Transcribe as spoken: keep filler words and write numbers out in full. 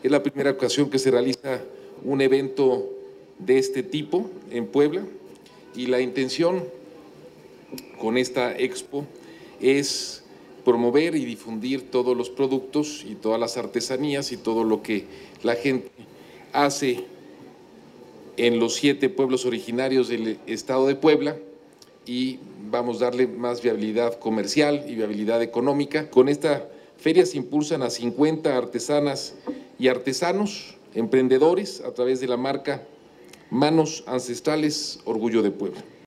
Es la primera ocasión que se realiza un evento de este tipo en Puebla y la intención con esta expo es promover y difundir todos los productos y todas las artesanías y todo lo que la gente hace en los siete pueblos originarios del estado de Puebla, y vamos a darle más viabilidad comercial y viabilidad económica. Con esta feria se impulsan a cincuenta artesanas y artesanos, emprendedores, a través de la marca Manos Ancestrales Orgullo de Puebla.